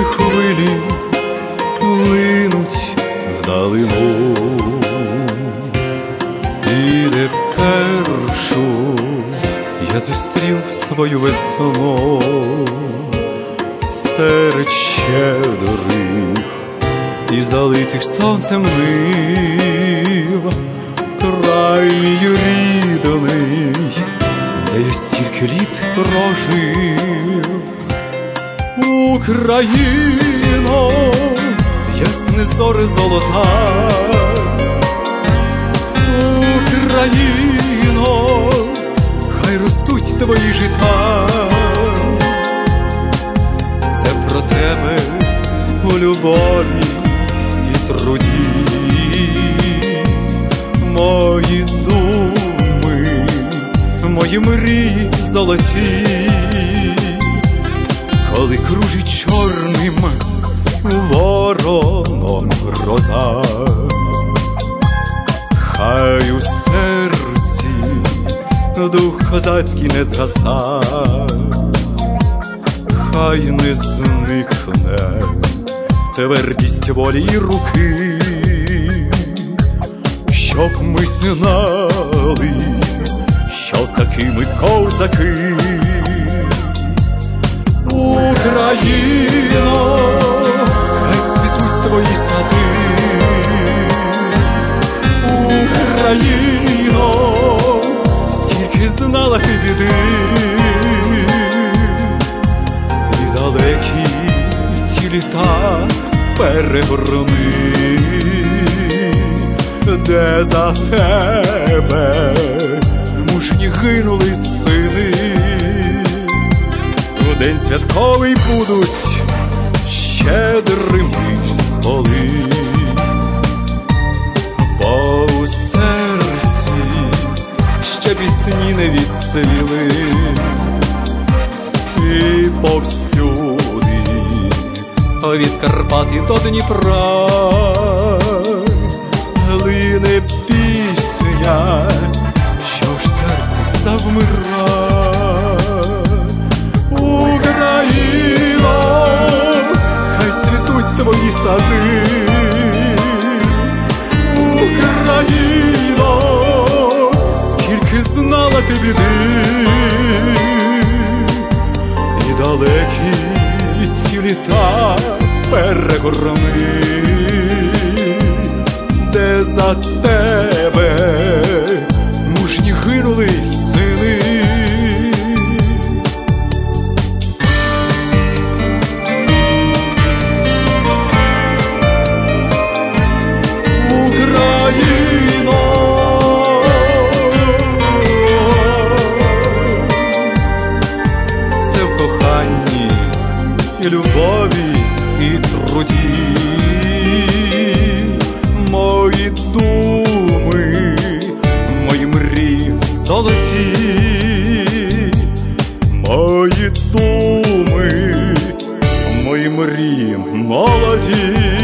хвилі линуть вдалину, і де першу я зустрів свою весну серед щедрих і залитих сонцем нив, край мій рідний, де я стільки літ прожив. Україно, ясне зоре золота, Україно, хай ростуть твої жита. Це про тебе у любові і труді, мої думи, мої мрії золоті. Коли кружить чорним вороном гроза, хай у серці дух козацький не згаса, хай не зникне твердість волі й руки, щоб ми знали, що такими козаки. Україно, хай цвітуть твої сади, Україно, скільки знала ти біди, і далекі ті літа перегорни, де за тебе мужні гинули сини. У день святковий будуть щедрими столи, бо у серці ще пісні не відсвіли, і повсюди від Карпати до Дніпра лине пісня, що ж серце завмира. Україно, хай цвітуть твої сади, Україно, скільки знала ти біди, і далекі ті літа перегорни, де за тебе мужні гинули сини. І любові, і труді, мої думи, мої мрії золоті, мої думи, мої мрії молоді.